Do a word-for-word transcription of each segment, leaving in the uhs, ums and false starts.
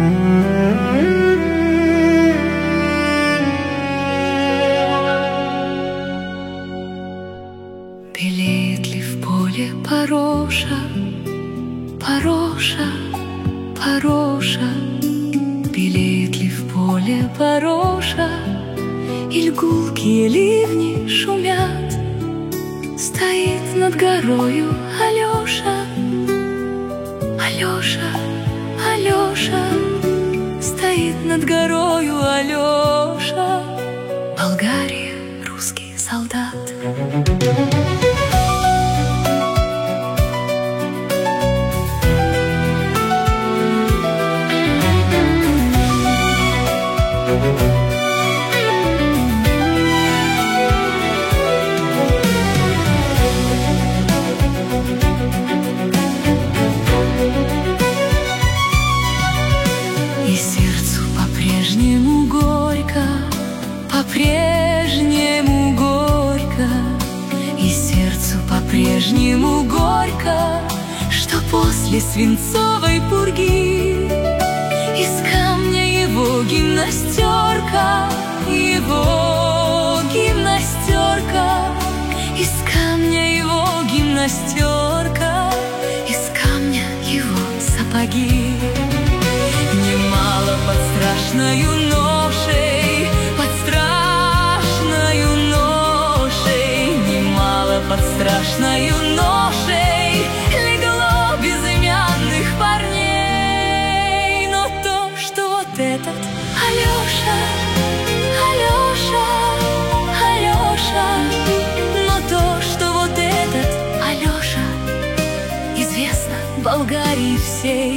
Белеет ли в поле пороша, пороша, пороша? Белеет ли в поле пороша, иль гулкие ливни шумят? Стоит над горою Алеша, Алеша, Алеша. Стоит над горою Алеша, Болгария, русский солдат. И сердцу по-прежнему горько, по-прежнему горько, и сердцу по-прежнему горько, что после свинцовой пурги из камня его гимнастерка, его гимнастерка, из камня его гимнастерка, из камня его сапоги. Немало под страшною ношей, под страшною ношей, немало под страшною ношей легло безымянных парней. Но то, что вот этот Алеша, Алеша, Алеша, но то, что вот этот Алеша известно Болгарии всей.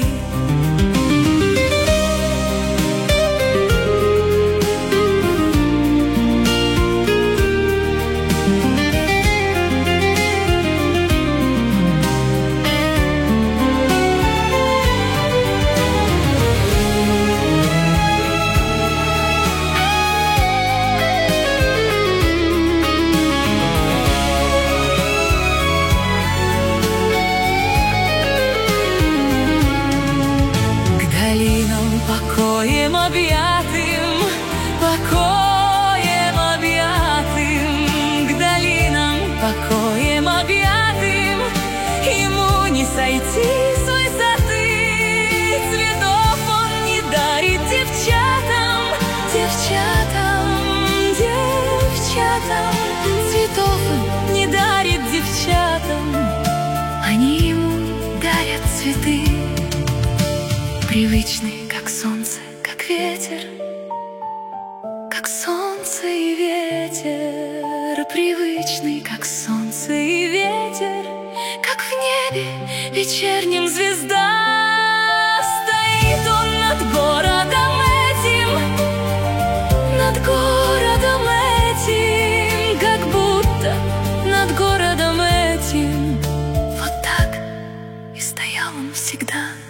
Покоем объятым, покоем объятым, к долинам покоем объятым, ему не сойти с высоты. Цветов он не дарит девчатам, девчатам, девчатам. Цветов он не дарит девчатам, они ему дарят цветы. Привычный, как солнце, как ветер, как солнце и ветер, привычный, как солнце и ветер, как в небе вечернем звезда. Стоит он над городом этим, над городом этим, как будто над городом этим. Вот так и стоял он всегда.